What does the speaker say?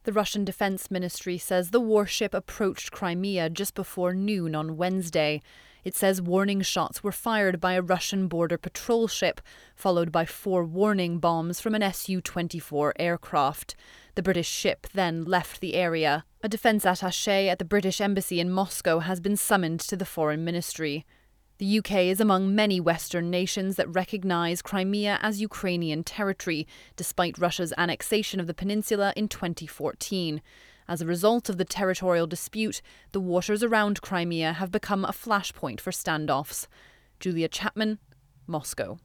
The Russian Defense Ministry says the warship approached Crimea just before noon on Wednesday. It says warning shots were fired by a Russian border patrol ship, followed by 4 warning bombs from an Su-24 aircraft. The British ship then left the area. A defence attaché at the British Embassy in Moscow has been summoned to the Foreign Ministry. The UK is among many Western nations that recognise Crimea as Ukrainian territory, despite Russia's annexation of the peninsula in 2014. As a result of the territorial dispute, the waters around Crimea have become a flashpoint for standoffs. Julia Chapman, Moscow.